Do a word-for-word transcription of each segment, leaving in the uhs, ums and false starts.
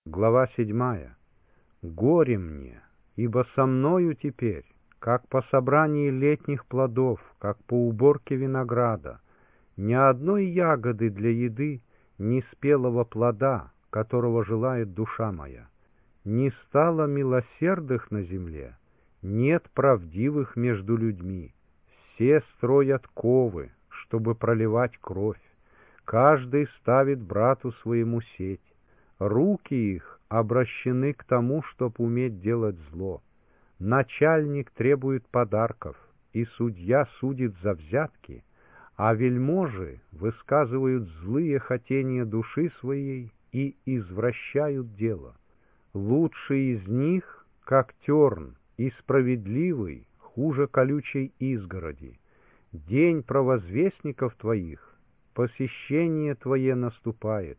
Глава седьмая. Горе мне, ибо со мною теперь, как по собрании летних плодов, как по уборке винограда, ни одной ягоды для еды, ни спелого плода, которого желает душа моя. Не стало милосердных на земле, нет правдивых между людьми. Все строят ковы, чтобы проливать кровь. Каждый ставит брату своему сеть. Руки их обращены к тому, чтоб уметь делать зло. Начальник требует подарков, и судья судит за взятки, а вельможи высказывают злые хотения души своей и извращают дело. Лучший из них, как терн, и справедливый, хуже колючей изгороди. День провозвестников твоих, посещение твое наступает.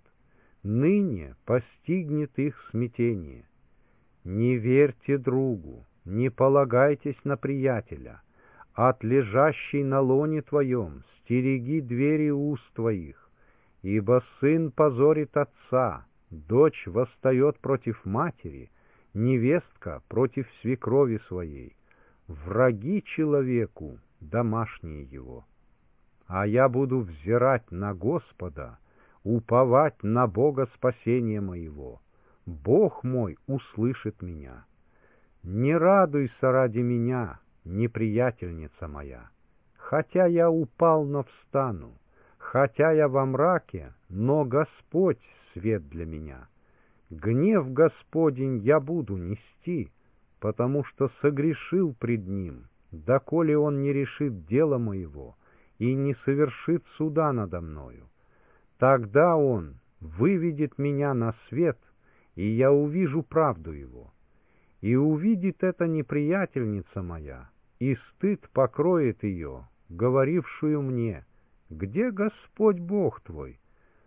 Ныне постигнет их смятение. Не верьте другу, не полагайтесь на приятеля. От лежащей на лоне твоем стереги двери уст твоих, ибо сын позорит отца, дочь восстает против матери, невестка против свекрови своей. Враги человеку, домашние его. А я буду взирать на Господа, уповать на Бога спасения моего. Бог мой услышит меня. Не радуйся ради меня, неприятельница моя. Хотя я упал, но встану, хотя я во мраке, но Господь свет для меня. Гнев Господень я буду нести, потому что согрешил пред Ним, доколе Он не решит дело моего и не совершит суда надо мною. Тогда Он выведет меня на свет, и я увижу правду Его. И увидит это неприятельница моя, и стыд покроет ее, говорившую мне: «Где Господь Бог твой?»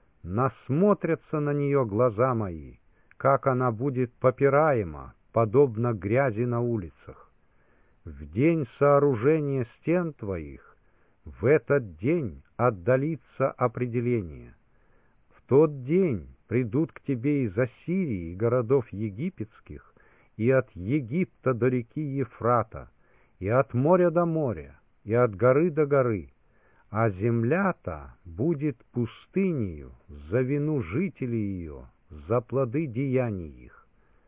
Насмотрятся на нее глаза мои, как она будет попираема, подобно грязи на улицах. В день сооружения стен твоих, в этот день отдалится определение. В тот день придут к тебе из Ассирии и городов египетских, и от Египта до реки Ефрата, и от моря до моря, и от горы до горы, а земля-то будет пустынею за вину жителей ее, за плоды деяний их.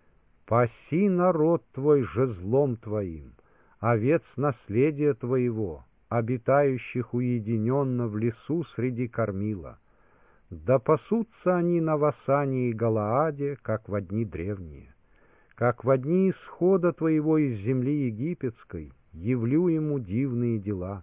Паси народ твой жезлом твоим, овец наследия твоего, обитающих уединенно в лесу среди кормила. Да пасутся они на Васане и Галааде, как во дни древние. Как во дни исхода твоего из земли египетской явлю ему дивные дела.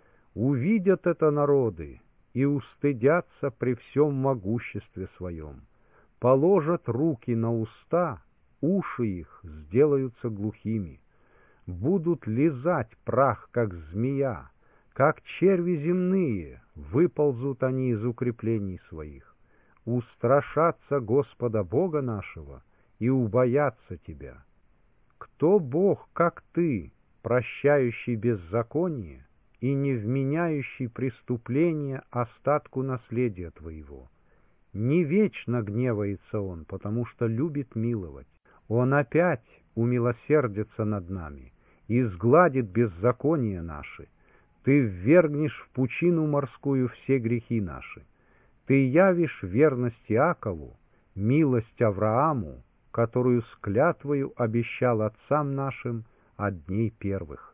Увидят это народы и устыдятся при всем могуществе своем. Положат руки на уста, уши их сделаются глухими. Будут лизать прах, как змея, как черви земные, выползут они из укреплений своих. Устрашатся Господа Бога нашего и убоятся Тебя. Кто Бог, как Ты, прощающий беззаконие и не вменяющий преступление остатку наследия Твоего? Не вечно гневается Он, потому что любит миловать. Он опять умилосердится над нами и сгладит беззакония наши. Ты ввергнешь в пучину морскую все грехи наши. Ты явишь верность Иакову, милость Аврааму, которую с клятвою обещал отцам нашим от дней первых.